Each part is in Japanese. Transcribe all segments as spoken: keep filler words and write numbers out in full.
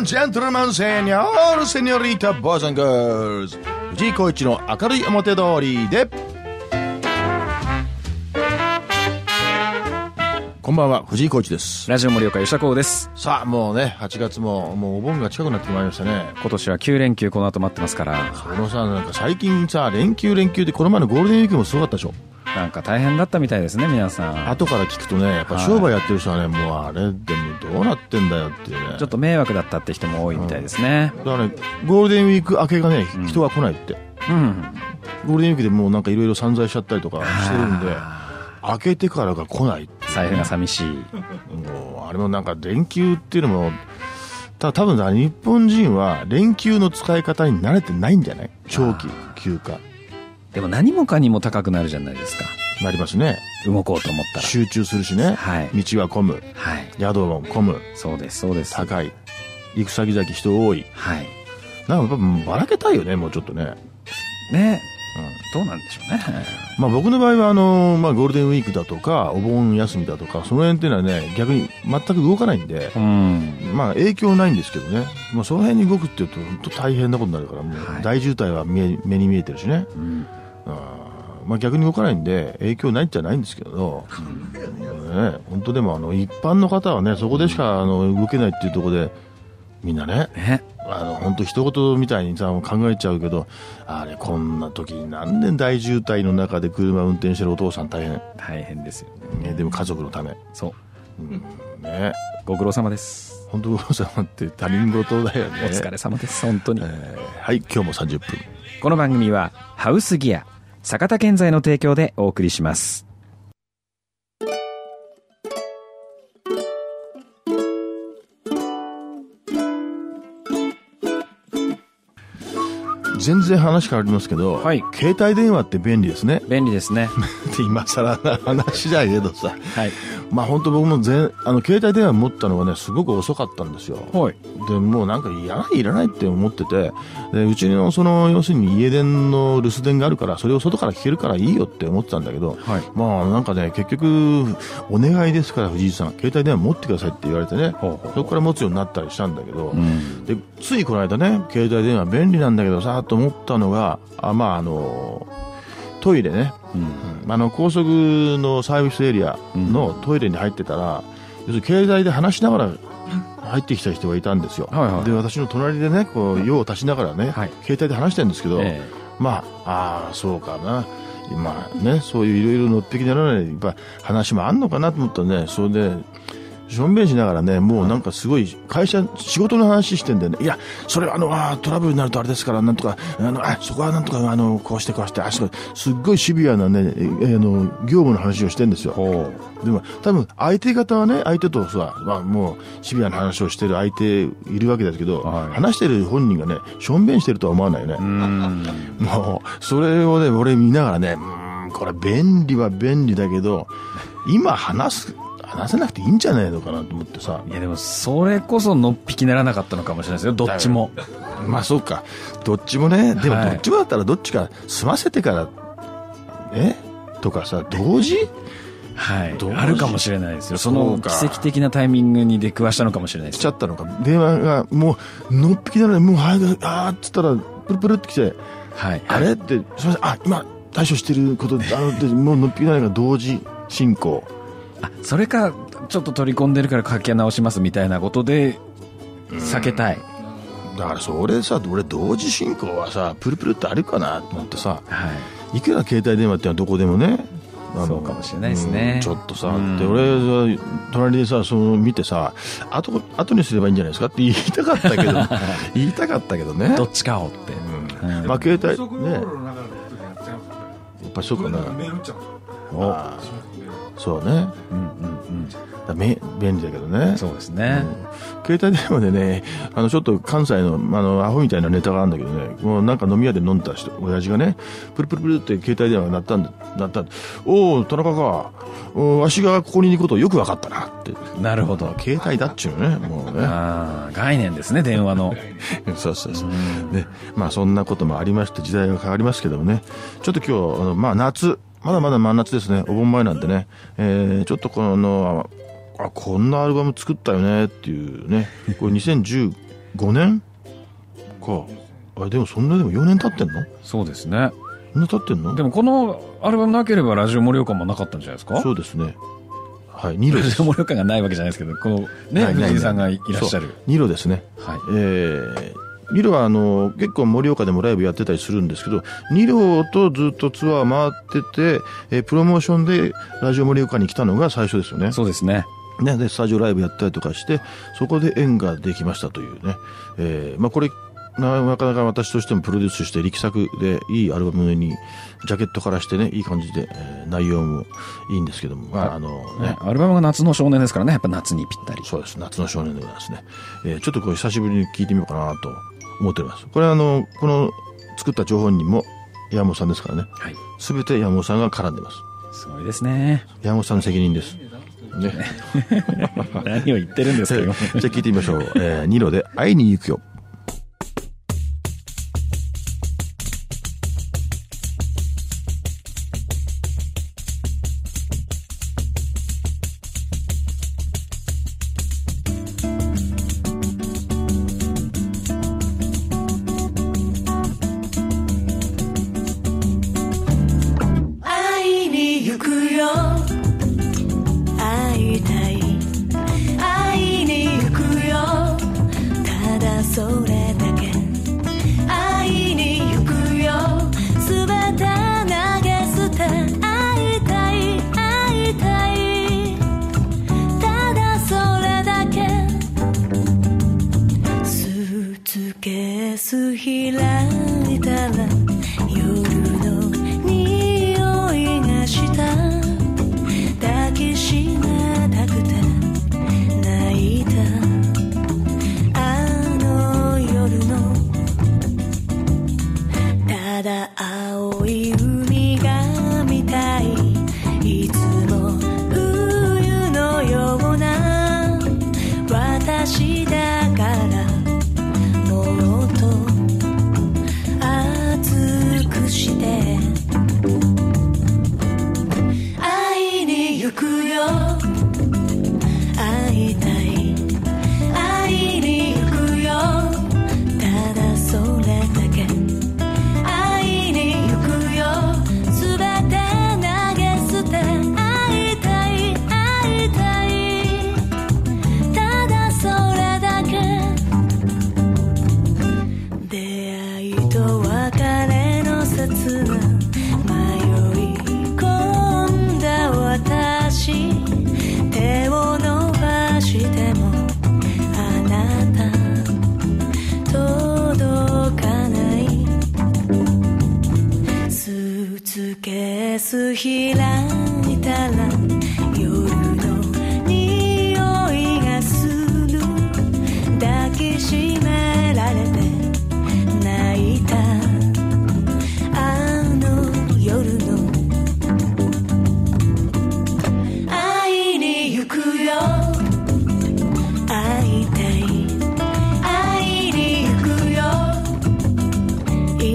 ンジェントルマンセニョールセニョリータボーイズ&ガールズ、藤井浩一の明るい表通りで。こんばんは、藤井浩一です。 ラジオ盛岡吉田光です。 さあもうね、はちがつももうお盆が近くなってまいりましたね。 今年はきゅうれんきゅうこの後待ってますから。 そのさ、なんか最近さ、連休連休でこの前のゴールデンウィークもすごかったでしょ。 なんか大変だったみたいですね、皆さん。 後から聞くとね、やっぱ商売やってる人はね、もうあれでもどうなってんだよっていうね、 ちょっと迷惑だったって人も多いみたいですね、 うん、だからね、ゴールデンウィーク明けがね、人が来ないって、うんうん、ゴールデンウィークでもうなんかいろいろ散財しちゃったりとかしてるんで、明けてからが来ないって、ね、 財布が寂しい。 もうあれもなんか連休っていうのもた多分日本人は連休の使い方に慣れてないんじゃない？長期休暇でも何もかにも高くなるじゃないですか。 なりますね。 動こうと思ったら集中するしね、はい、道は混む、はい、宿も混む。 そうですそうです。 高い、行く先々人多い、はい、なんかやっぱばらけたいよね、もうちょっとね。 ね、うん、どうなんでしょうね。 まあ僕の場合はあの、まあ、ゴールデンウィークだとかお盆休みだとかその辺っていうのはね、逆に全く動かないんで、うん、まあ影響ないんですけどね、まあ、その辺に動くっていうと本当大変なことになるから、もう大渋滞は 目, 目に見えてるしね、うん、あ、まあ、逆に動かないんで影響ないんじゃないんですけど、うんね、本当でもあの一般の方はね、そこでしかあの動けないっていうところでみんなね、ね、あの本当一言みたいにさ考えちゃうけど、あれこんな時になんで大渋滞の中で車運転してるお父さん大変大変ですよね。 ね、でも家族のため、そう、 うんね、ご苦労様です。 本当ご苦労様って他人事だよね。 お疲れ様です本当に、えー、はい、今日もさんじゅっぷん。 この番組はハウスギア坂田建材の提供でお送りします。 全然話変わりますけど、はい、携帯電話って便利ですね。 便利ですねって今更な話だけどさ、はい、まあ本当僕も全あの携帯電話持ったのがねすごく遅かったんですよ、はい、でもうなんかいらないいらないって思ってて、でうちのその要するに家電の留守電があるからそれを外から聞けるからいいよって思ってたんだけど、はい、まあなんかね結局お願いですから藤井さん携帯電話持ってくださいって言われてね、ほうほうほう、そこから持つようになったりしたんだけど、うん、でついこの間ね携帯電話便利なんだけどさと思ったのが、あまああのトイレね、うん、あの高速のサービスエリアのトイレに入ってたら、要するに携帯で話しながら入ってきた人がいたんですよ、はいはい、で私の隣でねこう用を足しながらね、はい、携帯で話してるんですけど、えー、まあああそうかな、まあね、そういういろいろのっぴきならないやっぱ話もあんのかなと思ったらね、それでしょんべんしながらね、もうなんかすごい会社仕事の話してんだよね。いやそれはあのあトラブルになるとあれですからなんとかあのあそこはなんとかあのこうしてこうしてあそこすっごいシビアなね、えー、の業務の話をしてんですよ。でも多分相手方はね、相手とさ、まあ、もうシビアな話をしてる相手いるわけですけど、はい、話してる本人がねしょんべんしてるとは思わないよね。うーんもうそれをね俺見ながらね、うーんこれ便利は便利だけど今話す話せなくていいんじゃないのかなと思ってさ。 いやでもそれこそのっぴきならなかったのかもしれないですよ、どっちも。 まあそうか、どっちもね。でもどっちもだったらどっちか済ませてからえとかさ、同時はい、あるかもしれないですよ。その奇跡的なタイミングに出くわしたのかもしれないです。 来ちゃったのか。電話がもうのっぴきならもう早くあーっつったらプルプルってきて、はい、あれってすみません、あ今対処してることあのってもうのっぴきならが同時進行。 あそれかちょっと取り込んでるからかけ直しますみたいなことで避けたい。 だからそれさ、俺同時進行はさプルプルってあるかなと思ってさ、はい、いくら携帯電話ってのはどこでもね、 そうかもしれないですね、 うん、ちょっとさ、うん、で俺隣でさその見てさ後後にすればいいんじゃないですかって言いたかったけど言いたかったけどね、 どっちかをって、 うんうん、まあ携帯ねやっぱそうかな、おそうね、うんうんうん、だめ便利だけどね。 そうですね、 うん、携帯電話でね、あのちょっと関西の、あのアホみたいなネタがあるんだけどね、もうなんか飲み屋で飲んだ人親父がねプルプルプルって携帯電話が鳴ったんだ鳴ったおお田中か、おわしがここにいることをよく分かったなって。 なるほど、 携帯だっちゅうのね、もうね、 あ概念ですね電話のそうそうそう、でまあそんなこともありまして時代が変わりますけどもね、ちょっと今日あのまあ夏まだまだ真夏ですね、お盆前なんでね、えー、ちょっとこのあこんなアルバム作ったよねっていうね、これにせんじゅうごねんか。あ、でもそんなでもよねん経ってんの？ そうですね。 そんな経ってんの？ でもこのアルバムなければラジオ盛岡もなかったんじゃないですか？ そうですね。はい、ニロです。 ラジオ盛岡がないわけじゃないですけど、このね、藤井さんがいらっしゃる。 ニロですね。はい。えー、ニロはあの、結構盛岡でもライブやってたりするんですけど、ニロとずっとツアー回ってて、えー、プロモーションでラジオ盛岡に来たのが最初ですよね。 そうですね。 ね、で、スタジオライブやったりとかして、そこで縁ができましたというね。えー、まあこれ、なかなか私としてもプロデュースして力作でいいアルバムにジャケットからしてね、いい感じで、えー、内容もいいんですけども、まああのね、 アルバムが夏の少年ですからね、やっぱ夏にぴったり。 そうです、夏の少年でございますね。えー、ちょっとこれ久しぶりに聞いてみようかなと思っております。これはあの、この作った張本人も山本さんですからね。はい。すべて山本さんが絡んでます。 すごいですね。 山本さんの責任です。ね。 何を言ってるんですか、 じゃあ聞いてみましょう。えー、ニロで会いに行くよ。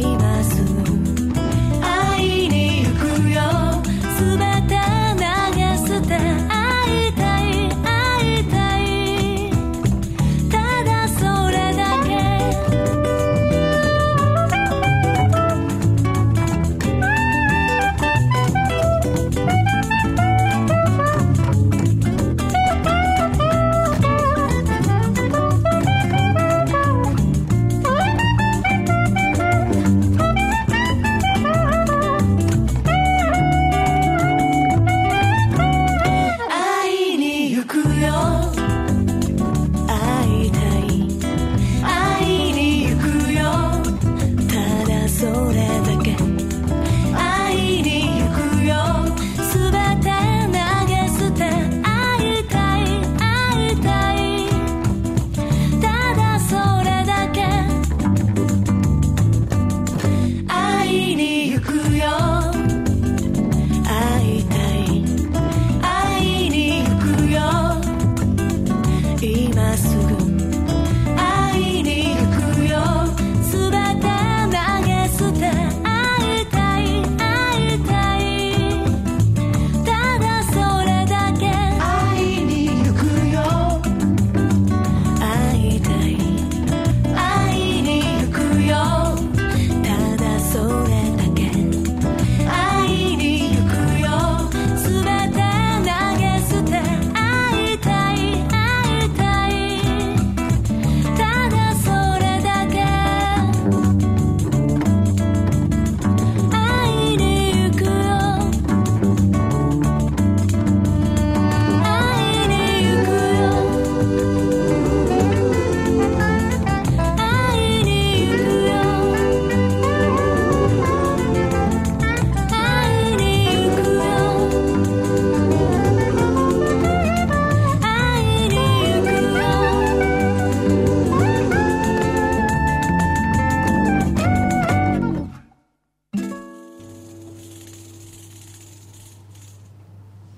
すべて投げ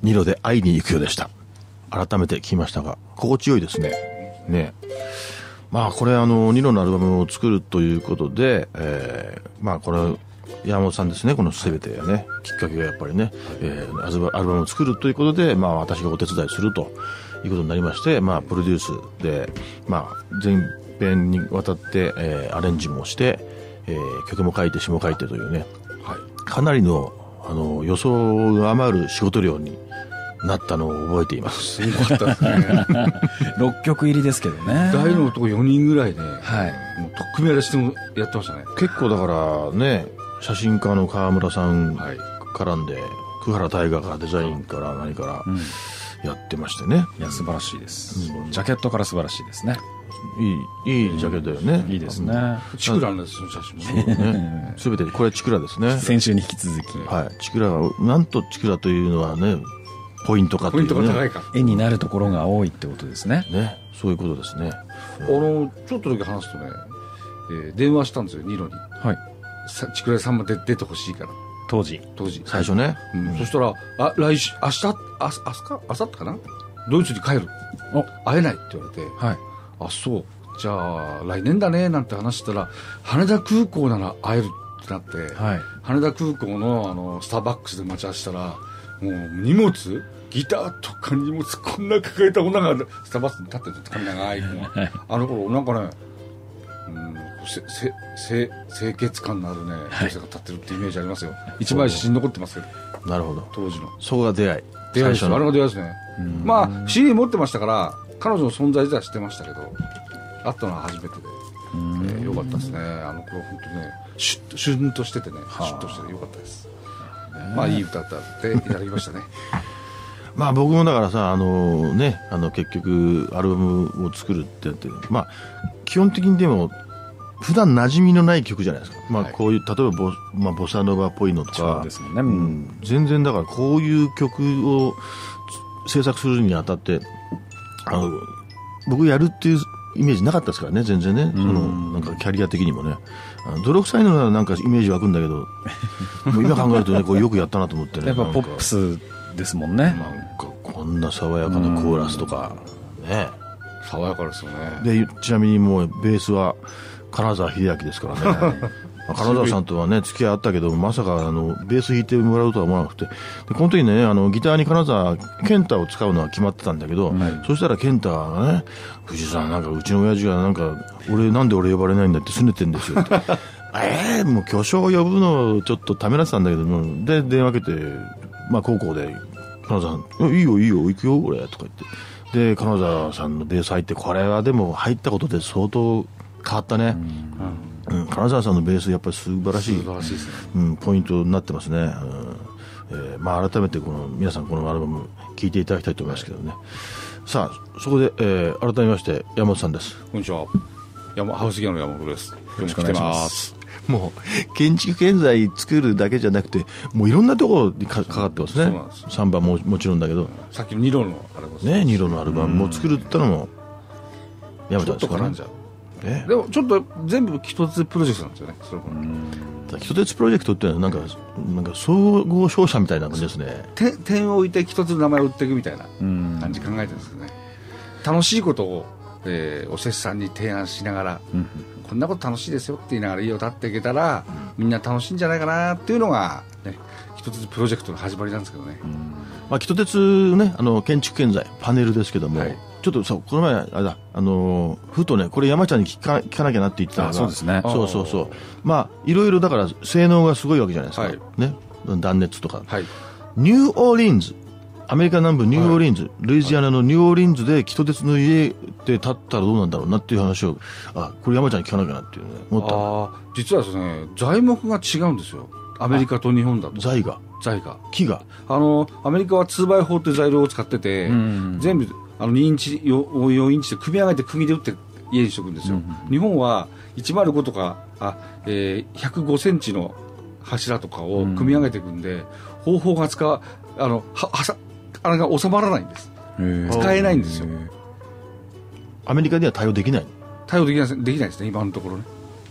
ニロで会いに行くようでした。改めて聞きましたが、心地よいですね。ね。まあこれあのニロのアルバムを作るということで、えー、まあこれ山本さんですね、このすべてね、きっかけがやっぱりね、えー、アルバムを作るということで、まあ私がお手伝いするということになりまして、まあプロデュースで、まあ全編にわたって、えー、アレンジもして、えー、曲も書いて詞も書いてというね、はい、かなりのあの予想を上回る仕事量になったのを覚えています。 すごかったですね。 ろっきょく入りですけどね。 大の男よにんぐらいね、 はい、 もうとっくみやらしてもやってましたね。 結構だからね、写真家の川村さん絡んで、はい、久原大河からデザインから何からやってましてね、 うん、いや素晴らしいです、うん、ジャケットから素晴らしいですね。 いいいいジャケットだよね、 うん、いいですね。 チクラの写真もね、すべてこれチクラですね。 先週に引き続き、 はい、チクラがなんとチクラというのはね、ポイントかという、ね、 ポイントが高いか、 絵になるところが多いってことですね。 ね、そういうことですね。 あのちょっとだけ話すとね、えー、電話したんですよニロに。はい。チクラさんまで出てほしいから。 当時当時最初ね、 うん、そしたらあ来週明日あ明日か明後日かな、ドイツに帰る、会えないって言われて、はい、あそうじゃあ来年だねなんて話したら、羽田空港なら会えるってなって、はい、羽田空港 の, あのスターバックスで待ち合わせしたら、もう荷物ギターとか荷物こんな抱えた女がスターバックスに立ってて、髪長い子があの頃なんかね、うん、せせせ清潔感のあるね女性が立ってるってイメージありますよ。一枚写真残ってますけど。 なるほど。 当時のそこが出会い。 出会いです。あれが出会いですね。まあ シーディー 持ってましたから彼女の存在自体は知ってましたけど、会ったのは初めてで、えー、よかったですね。あの頃本当にね、シュッとシュンとしててね、シュッとしててよかったです。まあいい歌歌っていただきましたね。 まあ僕もだからさ、あのね、あの結局アルバムを作るってやって、まあ基本的にでも普段馴染みのない曲じゃないですか。まあこういう、例えばボ、まあ、ボサノバっぽいのとか、そうですね、うん、全然だからこういう曲を制作するにあたって、あの僕やるっていうイメージなかったですからね、全然ね、そのなんかキャリア的にもね、あの泥臭いのならなんかイメージ湧くんだけど、もう今考えるとね、こうよくやったなと思ってね。 やっぱポップスですもんね。 なんかこんな爽やかなコーラスとかね、 爽やかですよね。 でちなみにもうベースは金沢秀明ですからね。金沢さんとはね付き合いあったけど、まさかあのベース弾いてもらうとは思わなくて、でこの時ね、あのギターに金沢健太を使うのは決まってたんだけど、はい、そしたら健太がね、藤井さんなんかうちの親父がなんか俺なんで俺呼ばれないんだって拗ねてんですよって。えー、もう巨匠を呼ぶのをちょっとためらってたんだけども、で電話かけて、まあ高校で金沢さんいいよいいよ行くよ俺とか言って、で金沢さんのベース入って、これはでも入ったことで相当変わったね。うんうん、金沢さんのベースやっぱり素晴らしい、 素晴らしいですね、 うん、ポイントになってますね。うん、えーまあ、改めてこの皆さんこのアルバム聴いていただきたいと思いますけどね。さあそこで、えー、改めまして山本さんです。 こんにちは。山ハウスギアの山本です。よろしくお願いします。 もう建築建材作るだけじゃなくて、もういろんなところに か, かかってますね。そうなんです。サンバ も, もちろんだけど、 さっきのニロのアルバムね、ニロのアルバムも作るってのも山本さんですかね。ちょっと絡んじゃう。 えでもちょっと全部一つプロジェクトなんですよね。それ一つプロジェクトっていうのはなんかなんか総合商社みたいな感じですね。 点, 点を置いて一つ名前を売っていくみたいな感じ考えてるんですよね。楽しいことを、えー、お施主さんに提案しながら、うん、こんなこと楽しいですよって言いながら家を建っていけたら、うん、みんな楽しいんじゃないかなっていうのが、ね、一つプロジェクトの始まりなんですけどね。うん、 まあ、キト鉄ね、あの建築建材パネルですけども、はい、ちょっとさこの前あれだ、あのー、ふとねこれ山ちゃんに聞か、聞かなきゃなって言ってたのが、 そうですね、 そうそうそう、まあいろいろだから性能がすごいわけじゃないですか、はい、ね、断熱とか、はい、ニューオーリンズ、アメリカ南部ニューオーリンズ、はい、ルイジアナのニューオーリンズでキト鉄の家で建ったらどうなんだろうなっていう話を、あこれ山ちゃんに聞かなきゃなっていうね思った。 あ実はですね材木が違うんですよ、アメリカと日本だと。 材が材が木があのアメリカは ツーバイフォー って材料を使ってて、うん、全部あのにインチ よ, よインチで組み上げて釘で打って家にしておくんですよ、うん、日本はいちまるごとかあ、えー、ひゃくごセンチの柱とかを組み上げていくんで、うん、方法が使うあのははさあれが収まらないんです。使えないんですよ。 アメリカでは対応できない対応できないできないですね今のところね。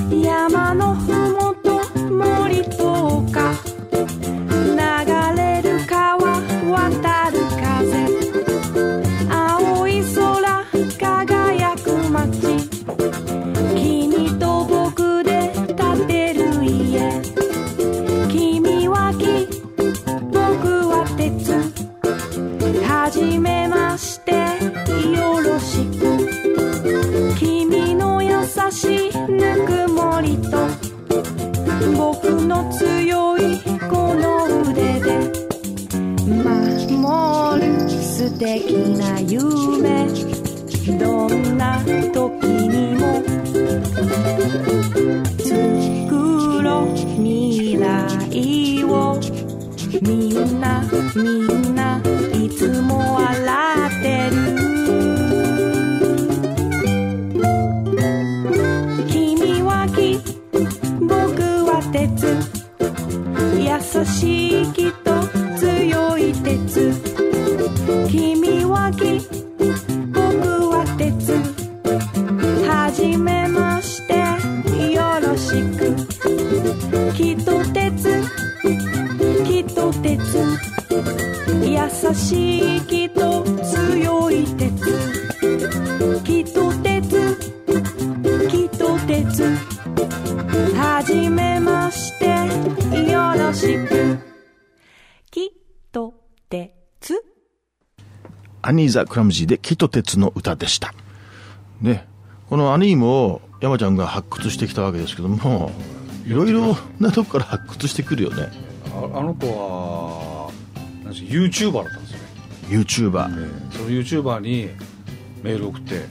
アニーザ・クラムジーで木と鉄の歌でした。ね、このアニーも山ちゃんが発掘してきたわけですけども、いろいろなとこから発掘してくるよね。 あ, あの子はなんし YouTuber だったんですよね。 YouTuber、 えー、その YouTuber にメール送って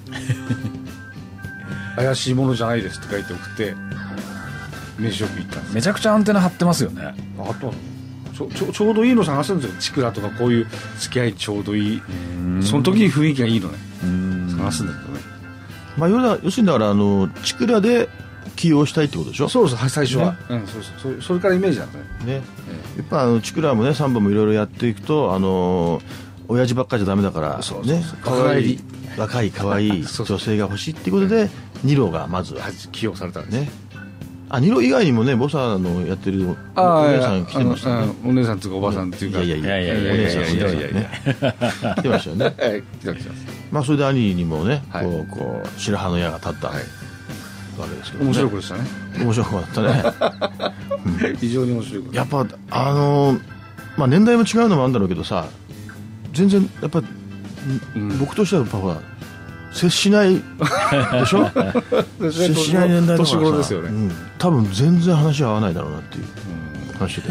怪しいものじゃないですって書いて送って飯食い行ったんです。 めちゃくちゃアンテナ張ってますよね。 あとち ょ, ち, ょちょうどいいの探すんですよ。チクラとかこういう付き合いちょうどいい、その時に雰囲気がいいのね、探すんだけどね。まあ、 要するにだからあのチクラで起用したいってことでしょ。 そうそう、最初は、ね、うん、そうそう、それからイメージなんだね。ね、 えー、やっぱあのチクラもねさんぼんもいろいろやっていくと、あの親父ばっかりじゃダメだから、 そうそうそう、 ね、かわいい若いかわいい女性が欲しいっていうことでニロがまず起用されたんですね。 あ、ニロ以外にもねボサのやってるお姉さん来てましたね。 お姉さんっていうかおばさんっていうか、 いやいやいやいやいやいやいやいやいや来てましたよね。 来てました。 まあそれで兄にもね、こうこう白羽の矢が立ったわけですけど、 面白い子でしたね。 面白かったね。 非常に面白い子。 やっぱあのまあ年代も違うのもあるんだろうけどさ、全然やっぱ僕としてはやっぱほら接しないでしょ。接しない年代だからさ、 年頃ですよね、うん、 多分全然話は合わないだろうなっていう話で、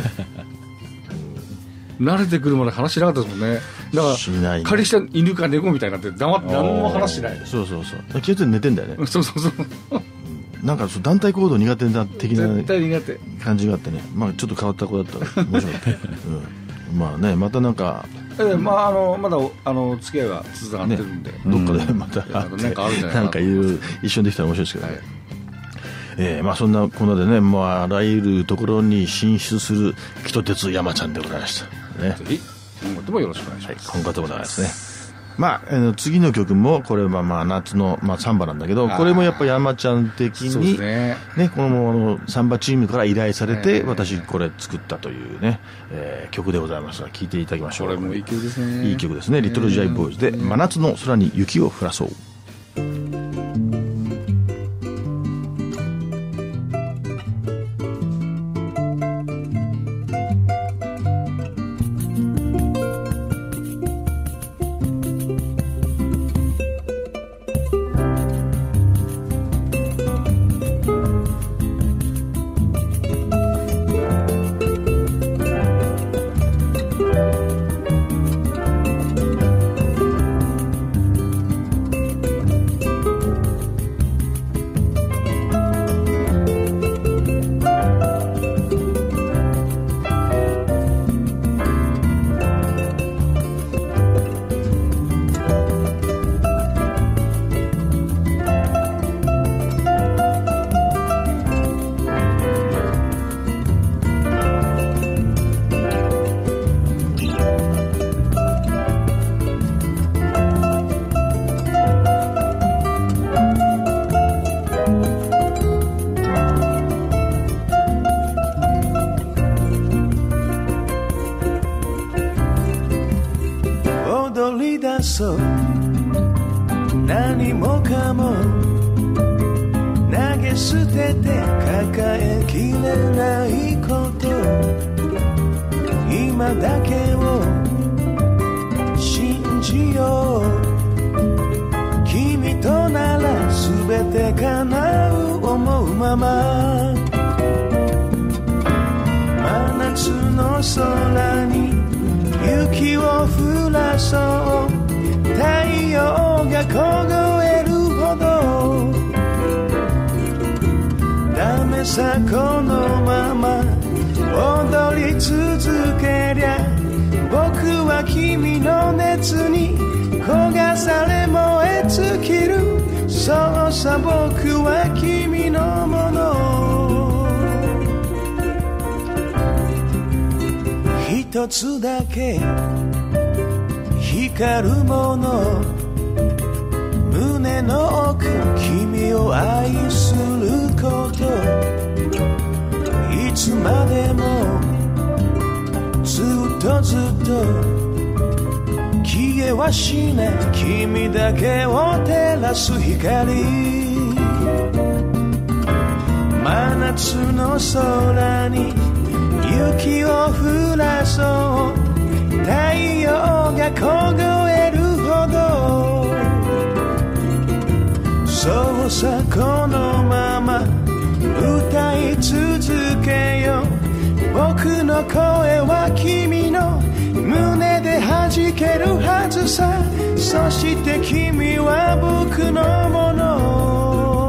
うん、慣れてくるまで話しなかったですもんね。だから仮した犬か猫みたいになって黙って何も話しない。 そうそうそう、気がついて寝てんだよね。 そうそうそう、 なんかそう団体行動苦手な的な絶対苦手感じがあってね、まあちょっと変わった子だったら面白かった、うん、まあね、またなんかえー、まああのまだあの付き合いは続かってるんで、ね、 どっかでまた会って、うん、なんかあるんじゃないかな、なんかいろいろ一緒にできたら面白いですけどね、はい、えー、まあそんなこんなでね、まあ、あらゆるところに進出する木と鉄山ちゃんでございましたね。 ぜひ今後ともよろしくお願いします。 はい、今後ともお願いしますね。まあ、えー、次の曲もこれはまあ夏の、まあ、サンバなんだけど、これもやっぱ山ちゃん的に、ねね、このあのサンバチームから依頼されて、私これ作ったというね、えー、曲でございますが、聴いていただきましょう。 これもいい曲ですね。 いい曲ですね。リトルジャイボーイズで真夏の空に雪を降らそう。 何もかも投げ捨てて抱えきれないこと、今だけを信じよう。君となら全て叶う思うまま、真夏の空に雪を降らそう。太陽が凍えるほどダメさ、このまま踊り続けりゃ、僕は君の熱に焦がされ燃え尽きる。そうさ、僕は君のもの。一つだけ光るもの、胸の奥、君を愛すること。いつまでもずっとずっと消えはしない、君だけを照らす光。真夏の空に雪を降らそう。太陽が凍えるほそうさこのまま歌い続けよう僕の声は君の胸で弾けるはずさそして君は僕のもの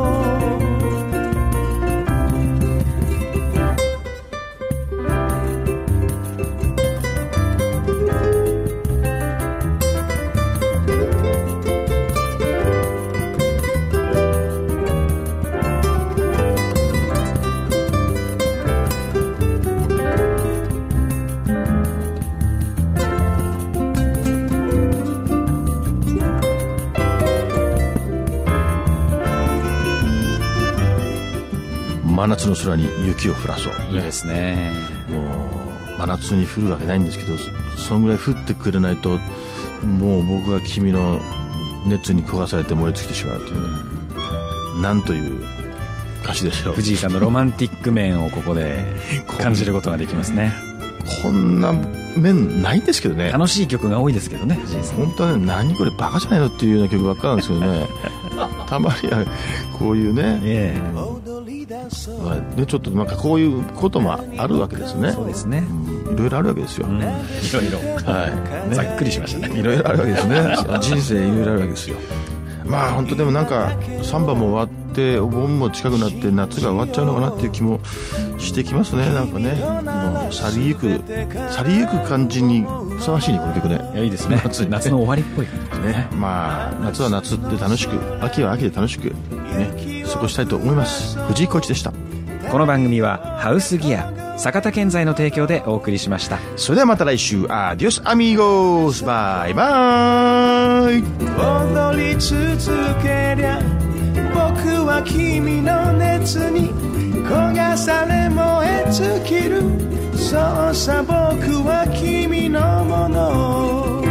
真夏の空に雪を降らそう、 いいですね。 もう真夏に降るわけないんですけどそのぐらい降ってくれないともう僕は君の熱に焦がされて燃え尽きてしまうという、うん、なんという歌詞でしょう。 藤井さんのロマンティック面をここで感じることができますね。 こんな面ないんですけどね。 楽しい曲が多いですけどね藤井さん。 本当はね何これバカじゃないのっていうような曲ばっかなんですけどねたまにはこういうね、えーでちょっとなんかこういうこともあるわけですね。 そうですね、 うん、いろいろあるわけですよ、うん、いろいろ、はいね、ざっくりしましたね。 いろいろあるわけですね人生いろいろあるわけですよ。まあ本当でもなんかサンバも終わってお盆も近くなって夏が終わっちゃうのかなっていう気もしてきますね。なんかねもう去りゆく去りゆく感じにふさわしいねこの曲ね。 いやいいですね。夏, 夏の終わりっぽい感じね。まあ夏は夏で楽しく秋は秋で楽しくね過ごしたいと思います。藤井浩一でした。 この番組はハウスギア坂田建材の提供でお送りしました。 それではまた来週アディオスアミーゴスバイバイ。 踊り続けりゃ僕は君の熱に焦がされ燃え尽きる。そうさ僕は君のもの。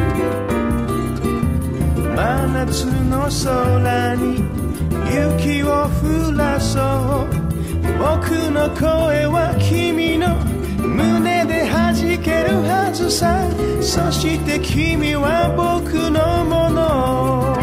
真夏の空に雪を降らそう。僕の声は君の胸で弾けるはずさ。そして君は僕のもの。